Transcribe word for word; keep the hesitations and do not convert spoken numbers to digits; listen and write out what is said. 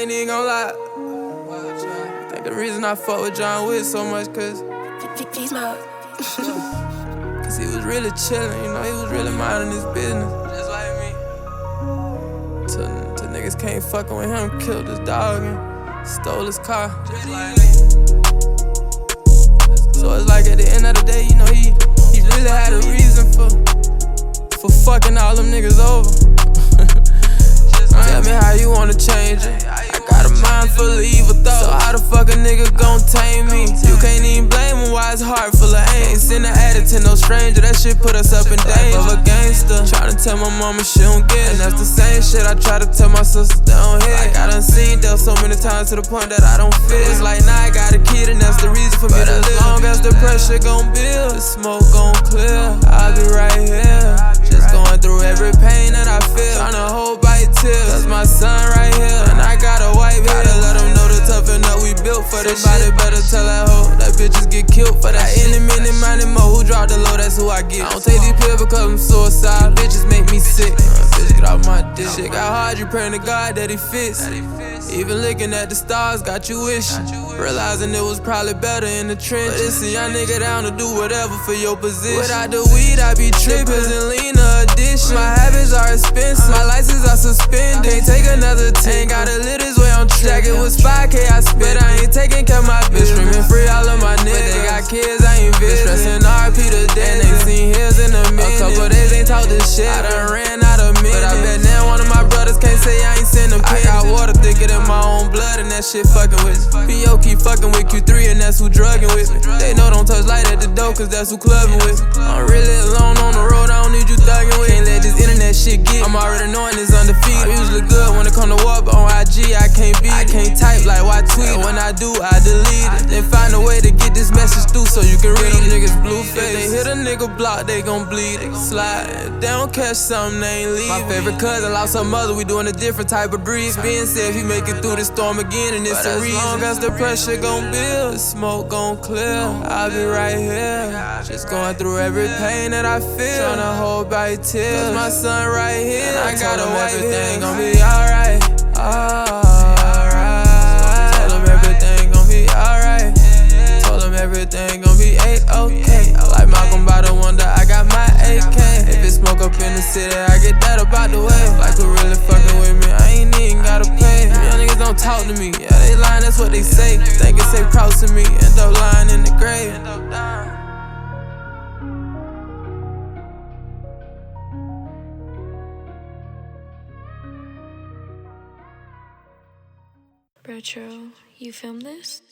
ain't even gon' lie. I think the reason I fuck with John Wick so much, cause Cause he was really chillin', you know, he was really minding his business. Just like me. Till, till niggas can't fuckin' with him, killed his dog and stole his car. Just like me. So it's like at the end of the day, you know, he, he really had a reason for, for fucking all them niggas over. Tell me how you wanna change it. I got a mind full of evil thoughts, so how the fuck a nigga gon' tame me? You can't even blame him, why his heart full of aim. Send an addict to no stranger, that shit put us up in danger. Of a gangster, tryna tell my mama she don't get it. And that's the same shit I try to tell my sisters they don't hear. Like I done seen death so many times to the point that I don't fit. It's like now I got a kid and that's the reason for me to live. As long as the pressure gon' build, the smoke gon' clear, I'll be right here. Just going through every pain that I feel, tryna hold by your tears. Cause my son right here, and I got a wife here. Gotta let them know the toughen up we built for this shit. Somebody better tell that hoe that bitches get killed for that. Any minute, money more, who drop the low, that's who I get. I don't take these pills because I'm suicidal. Bitches make me sick. Uh, bitch, get off my dick. Shit got hard, you praying to God that he fits. Even looking at the stars got you wishing. Realizing it was probably better in the trenches. But it's a young nigga down to do whatever for your position. Without the weed, I be trippin'. And lean addiction. My habits are expensive, my license are suspended. Can't take another ten, gotta live this way on track. It was five K I spent, I ain't taking care of my bitch. Screaming free all of my niggas, but they got kids, I ain't visit. Stressing R P to death, and ain't seen his in a minute. A couple days ain't talk this shit, I done ran out of minutes. But I bet now one of my brothers can't say I ain't send them pennies. I got water thicker than my own blood, and that shit fucking with me. P O keep fucking with Q three, and that's who drugging with me. They know don't touch light at the door, cause that's who clubbing with me. I'm really alone on the road, I don't need you thugging with. Can't let this internet shit get, I'm already knowing it's undefeated. I'm usually good when it come to war, but on I G I can't beat. I can't type like why tweet, and when I do I delete it. Then find a way to get this message through so you can read them niggas blue face. If they hit a nigga block, they gon' bleed it. Slide, if they don't catch something, they ain't leaving. My favorite cousin lost her mother, we doing a different type of breeze. Being said, if he make it through the storm again, and it's a reason. As long as the pressure gon' build, the smoke gon' clear, I'll be right here. Just going through every pain that I feel, tryna hold by your tears. Cause my son right here, and I got a wife here. Everything gon' be alright, alright. Tell him everything gon' be alright. Told him everything gon' be A-okay. Like Malcolm by the wonder, I got my A K. If it's smoke up in the city, I get that up out the way. Like who really fucking with me, I ain't even gotta pay. Young niggas don't talk to me, yeah they lying, that's what they say. Think it's safe cross to me, end up lying in the grave. Retro, you filmed this?